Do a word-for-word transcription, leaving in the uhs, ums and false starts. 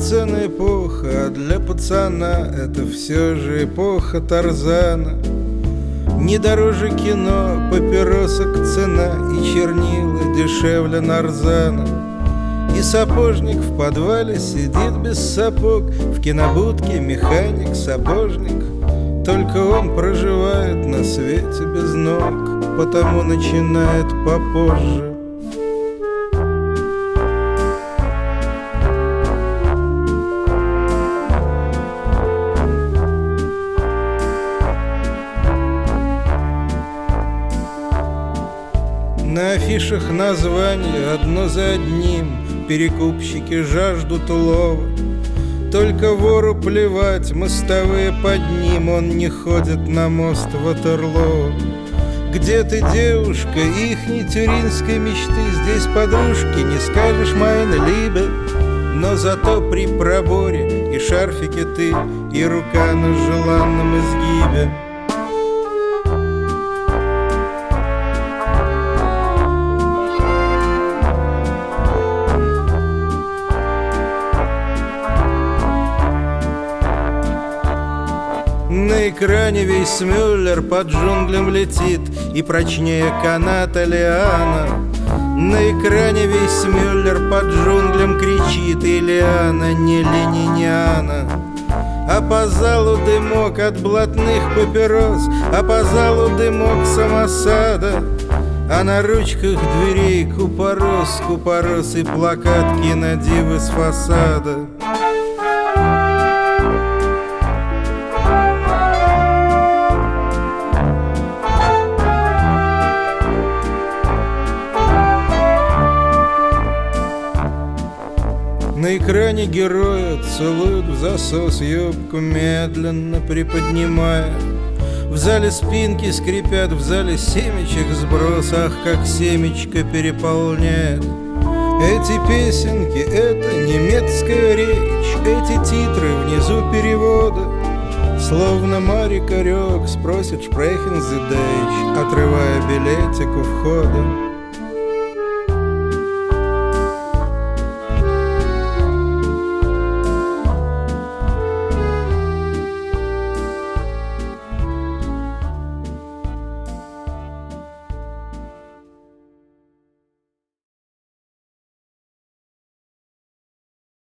полноценная эпоха, а для пацана это все же эпоха Тарзана. Не дороже кино, папиросок цена, и чернила дешевле нарзана. И сапожник в подвале сидит без сапог, в кинобудке механик-сапожник. Только он проживает на свете без ног, потому начинает попозже. На афишах названия одно за одним, перекупщики жаждут улова. Только вору плевать, мостовые под ним, он не ходит на мост Ватерлоо. Где ты, девушка, ихней тюринской мечты? Здесь подружки, не скажешь «meine Liebe», но зато при проборе и шарфике ты, и рука на желанном изгибе. На экране весь Мюллер под джунглям летит, и прочнее каната лиана. На экране весь Мюллер под джунглям кричит, и лиана не лениниана. А по залу дымок от блатных папирос, а по залу дымок самосада. А на ручках дверей купорос, купорос и плакат кинодивы с фасада. На экране героя целуют в засос, юбку медленно приподнимая. В зале спинки скрипят, в зале семечек сброс, ах, как семечко переполняет. Эти песенки — это немецкая речь, эти титры внизу перевода. Словно Марик Орёк спросит «Sprechen Sie Deutsch», отрывая билетик у входа.